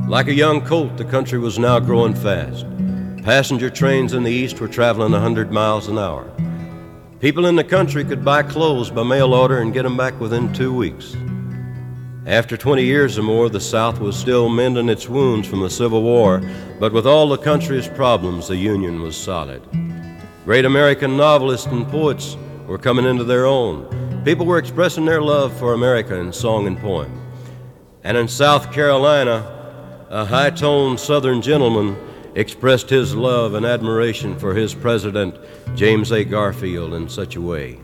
Like a young colt, the country was now growing fast. Passenger trains in the east were traveling 100 miles an hour. People in the country could buy clothes by mail order and get them back within 2 weeks. After 20 years or more, the South was still mending its wounds from the Civil War, but with all the country's problems, the Union was solid. Great American novelists and poets were coming into their own. People were expressing their love for America in song and poem. And in South Carolina, a high-toned Southern gentleman expressed his love and admiration for his president, James A. Garfield, in such a way.